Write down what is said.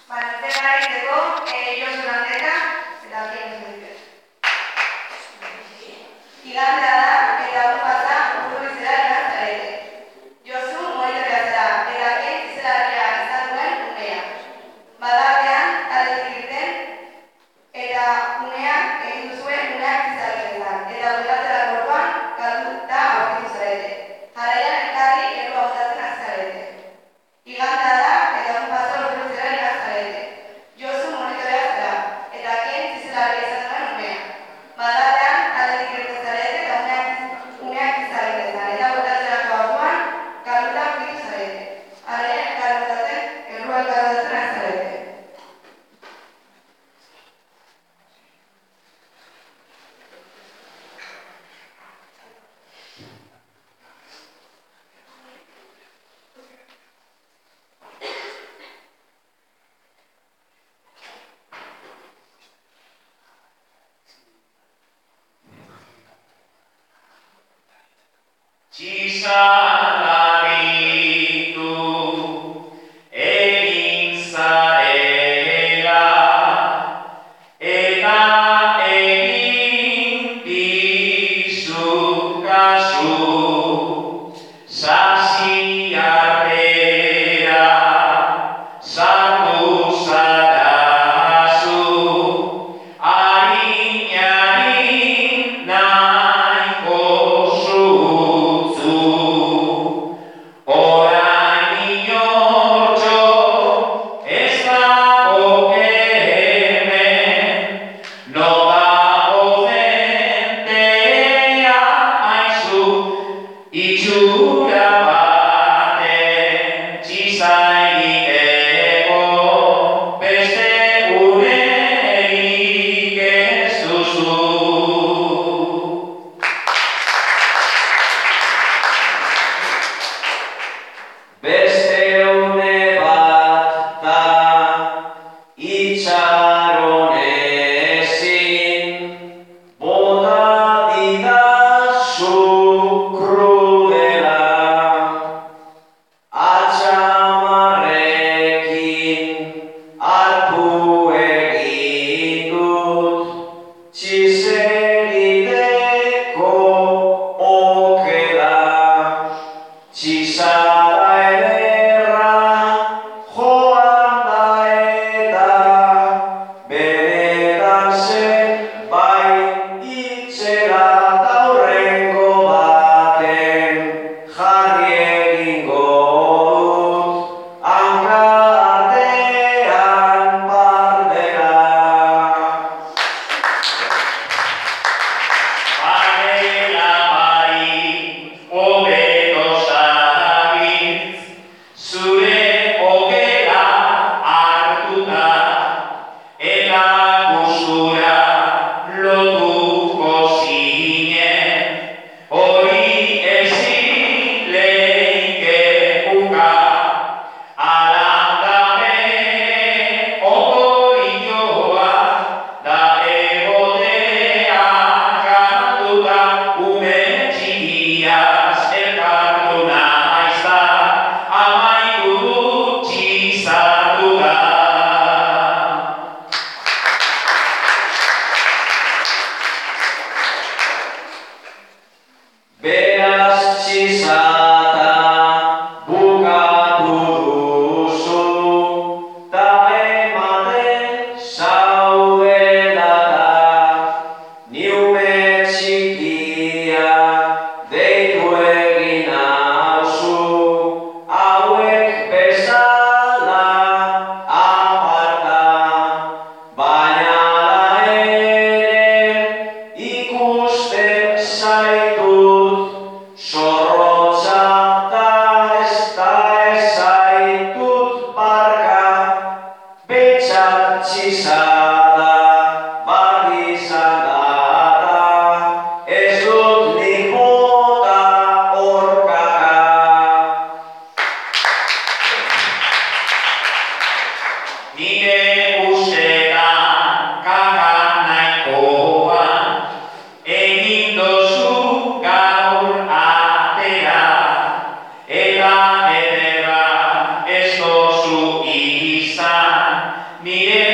Batzera egiteko, Josu Landeta, eta Bien Zuzitez. Igandea da, eta hor pasa, urdurizera ikastarete. Josu monitorea zera, eta Bien izelaria izan duen unea. Badartean, taldetik irten, eta uneak egin duzue uneak izalketan, eta bukatzera kortuan, galduta aurkitu zarete. Jarraian elkarri erua botatzen hasi zarete. Igandea da, eta hor pasa, urdurizera ikastarete. Josu monitorea zera, eta Bien izelaria izan duen unea. Badartean, taldetik irten zarete, eta uneak izalketan, eta bukatzera kortuan, galduta aurkitu zarete. Jarraian elkarri botatzen, erua botatzen hasi zarete. Miguel